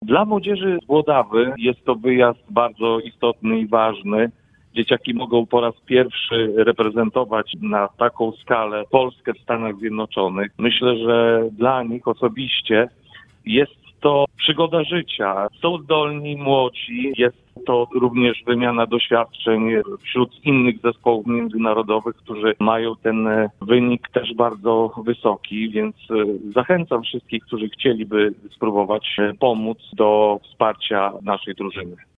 Dla młodzieży z Włodawy jest to wyjazd bardzo istotny i ważny. Dzieciaki mogą po raz pierwszy reprezentować na taką skalę Polskę w Stanach Zjednoczonych. Myślę, że dla nich osobiście jest to przygoda życia. Są zdolni, młodzi. Jest to również wymiana doświadczeń wśród innych zespołów międzynarodowych, którzy mają ten wynik też bardzo wysoki, więc zachęcam wszystkich, którzy chcieliby spróbować pomóc do wsparcia naszej drużyny.